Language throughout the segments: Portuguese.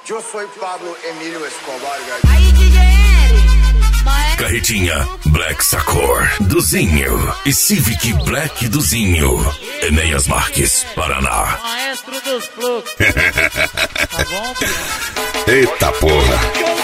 Eu sou Pablo Emílio Escobar. Aí, DJ Carretinha Black Sacor do Zinho e Civic Black do Zinho. Enéas Marques, Paraná. Maestro dos fluxos. Tá bom, filho? Eita porra.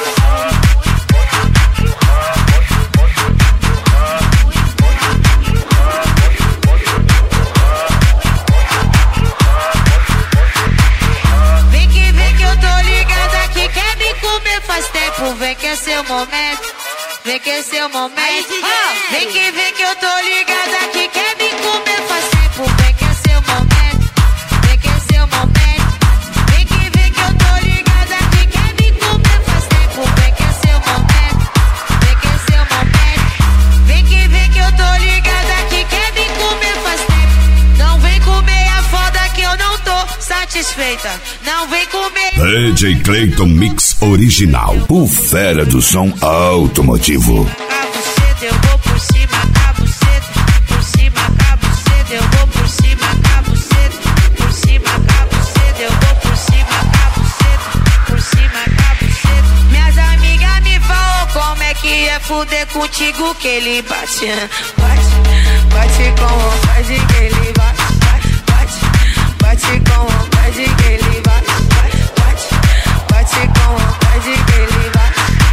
Vem que eu tô ligada aqui, quer me comer faz tempo. Vem que é seu momento, vem que é seu momento. Vem que eu tô ligada aqui, quer me comer faz tempo. Vem que é seu momento, vem que é seu momento. Vem que eu tô ligada aqui, quer me comer faz tempo. Vem que é seu momento, vem que é seu momento. Vem que eu tô ligada aqui, quer me comer faz tempo. Não vem comer a foda que eu não tô satisfeita. Não vem comer. DJ Clayton Mix Original, o fera do som automotivo. Cabo cedo, eu vou por cima, cabo cedo, por cima, cabo cedo, eu vou por cima, cabo cedo, por cima, cabo cedo, eu vou por cima, cabo cedo, por cima, cabo cedo. Minhas amigas me falam como é que é fuder contigo, que ele bate, bate com vontade, que ele bate, bate com vontade, que ele bate, bate com vontade, que ele bate.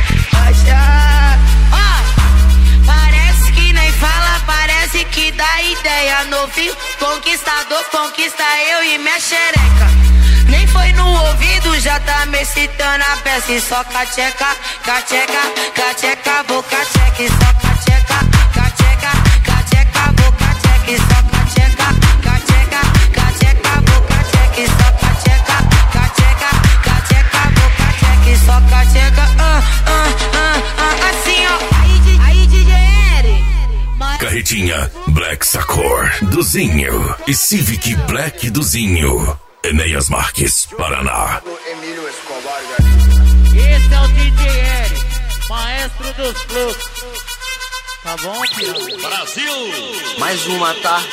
Parece que nem fala, parece que dá ideia. Novinho, conquistador, conquista eu e minha xereca. Nem foi no ouvido, já tá me excitando a peça. E só cacheca, cacheca, cacheca, vou cacheca. E só cacheca, cacheca, cacheca, vou cacheca. E só cacheca, cacheca, cacheca, vou cacheca. E só cacheca, cacheca, cacheca, vou cacheca. E só cacheca, assim ó. Aí, DJ Carretinha Black Sacor do Zinho e Civic Black do Zinho. Enéas Marques, Paraná. Pablo Emílio Escobar. Esse é o DJ Eric, maestro dos fluxos. Tá bom, filho? Mais uma, tá.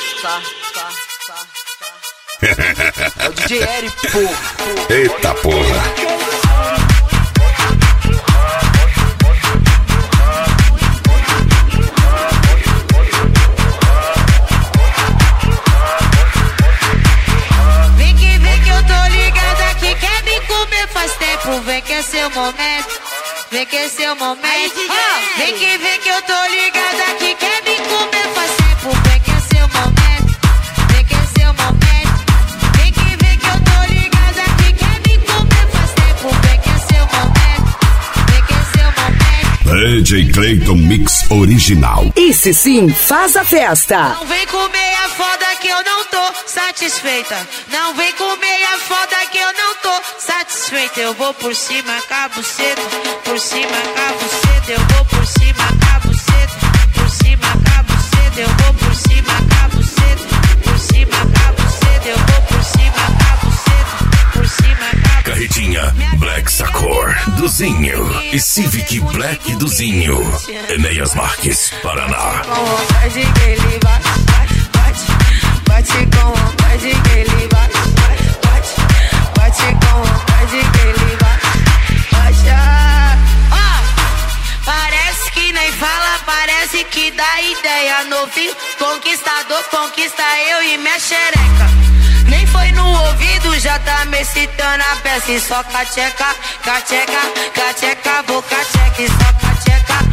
É o DJ Eric, pô. Eita porra. Vem que eu tô ligada aqui, quer me comer faz tempo. Vem que é seu momento, vem que é seu momento. Vem que eu tô ligada aqui, quer me comer faz tempo. Vem que é seu momento, vem que é seu momento. Vem que eu tô ligada aqui, quer me comer faz tempo. Vem que é seu momento, vem que é seu momento. DJ Clayton Mix Original. Esse sim faz a festa. Não vem comer a foda que eu não tô satisfeita. Não vem comer a foda que eu não tô satisfeita. Eu vou por cima, cabo cedo, por cima, cabo cedo. Eu vou por cima, cabo cedo, por cima, cabo cedo. Eu vou por cima, cabo cedo, por cima, cabo cedo. Eu vou por cima, cabo cedo, por cima, cabo. Carretinha Black Sacor do Zinho e Civic Black do Zinho. Enéas Marques, Paraná. Com vontade que ele bate, bate com vontade que ele bate, bate com vontade que ele bate. Parece que nem fala, parece que dá ideia. Novinho, conquistador, conquista eu e minha xereca. Nem foi no ouvido, já tá me excitando a peça. E só cacheca, cacheca, cacheca, vou cacheca. E só cacheca,